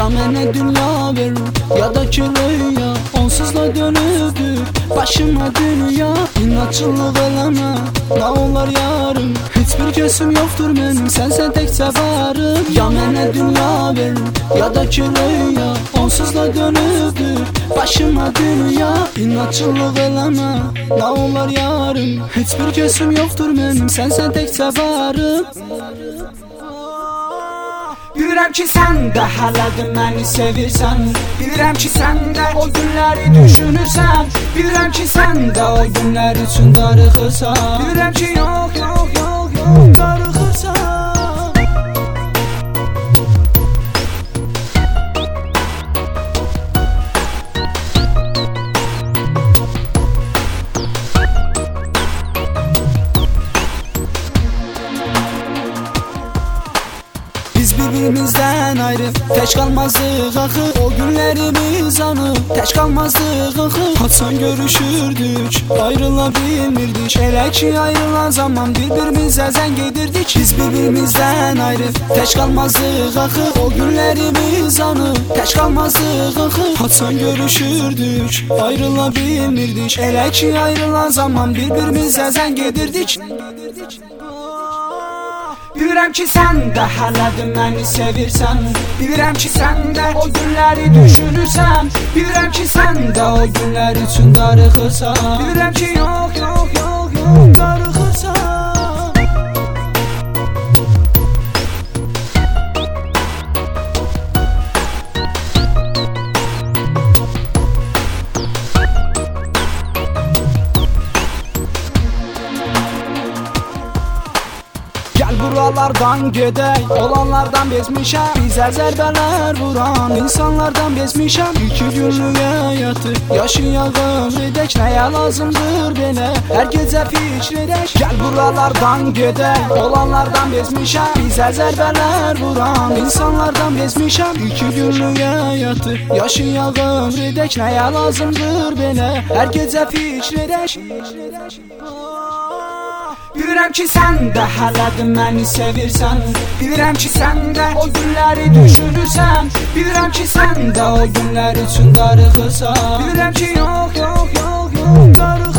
Ya mənə dünya verir, ya da ki rüya, onsuz da dönübdür başıma dünya. İnatçılıq eləmə, nə olar yarım, heç bir gözüm yoxdur mənim, sənsən təkcə varım. Ya mənə dünya verir, ya da ki rüya, onsuz da dönübdür başıma dünya. İnatçılıq eləmə, nə olar yarım, heç bir gözüm yoxdur mənim, sənsən təkcə varım. Bilirəm ki sən də hələ də məni sevirsən, bilirəm ki sən də o günləri düşünürsən, bilirəm ki sən də o günlər üçün darıxırsan, bilirəm ki yox, yox, yox, yox, darıxırsan. Biz birbirimizdən ayrı tək qalmazdıq axı, o günlərimiz anı tək qalmazdıq axı. Haçan görüşürdük, ayrıla bilmirdik, elə ki ayrılan zaman bir-birimizə zəng edirdik. Biz birbirimizdən ayrı tək qalmazdıq axı, o günlərimiz anı tək qalmazdıq axı. Haçan görüşürdük, ayrıla bilmirdik, elə ki ayrılan zaman bir-birimizə zəng edirdik. Bilirəm ki sən də hələ də məni sevirsən, bilirəm ki sən də o günləri düşünürsən, bilirəm ki sən də o günlər üçün darıxırsan, bilirəm ki yox, yox, yox, yox, darıxırsan. Gəl buralardan gedək, olanlardan bezmişəm, bizə zərbələr vuran insanlardan bezmişəm. İki günlük həyatı yaşayalım edək, nəyə lazımdır belə hər gecə fikr edək. Gəl buralardan gedək, olanlardan bezmişəm, bizə zərbələr vuran insanlardan bezmişəm. İki günlük həyatı yaşayalım edək, nəyə lazımdır belə hər gecə fikr edək. Bilirəm ki sən də hələ də məni sevirsən, bilirəm ki sən də o günləri düşünürsən, bilirəm ki sən də o günlər üçün darıxırsan, bilirəm ki yox, yox, yox, yox, darıxırsan.